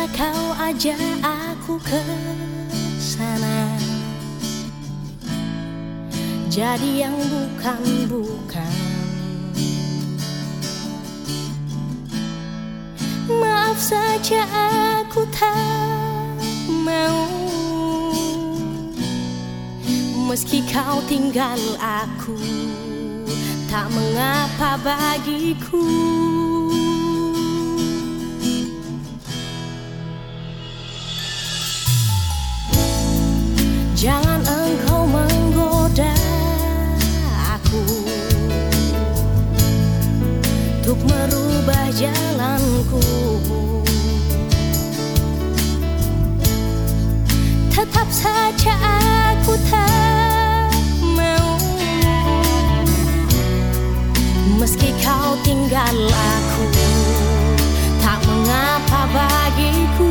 Bisa kau ajak aku ke sana, jadi yang bukan-bukan. Maaf saja aku tak mau, meski kau tinggal aku, tak mengapa bagiku. Jangan engkau menggoda aku untuk merubah jalanku. Tetap saja aku tak mau, meski kau tinggal aku, tak mengapa bagiku.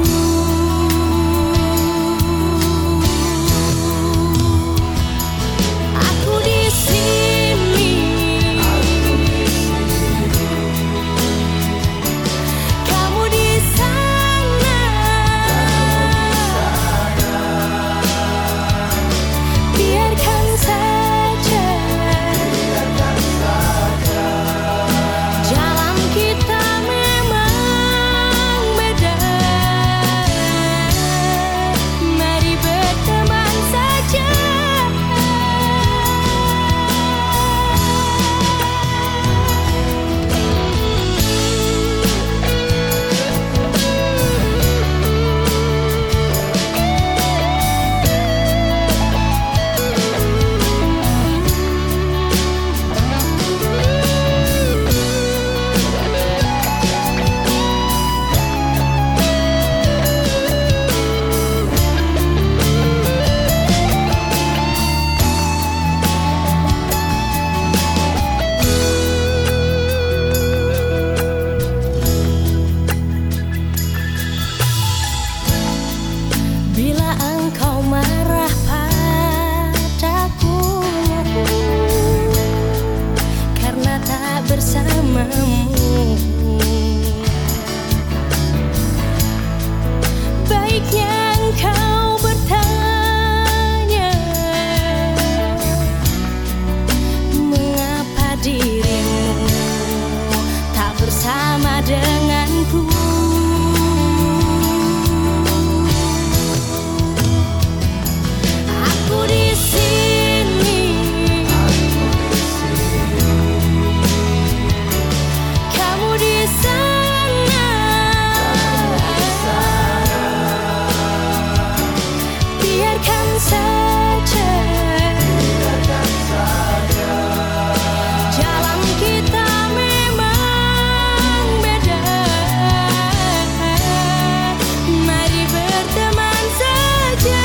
Baiknya engkau bertanya, mengapa dirimu tak bersama denganku. Aku di sini, kamu di sana. Biarkan saja, jalan kita memang beda. Mari berteman saja.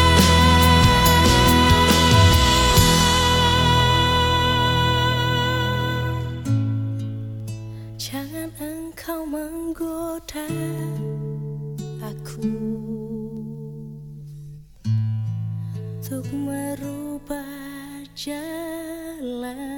Jangan engkau menggoda aku untuk merubah jalan.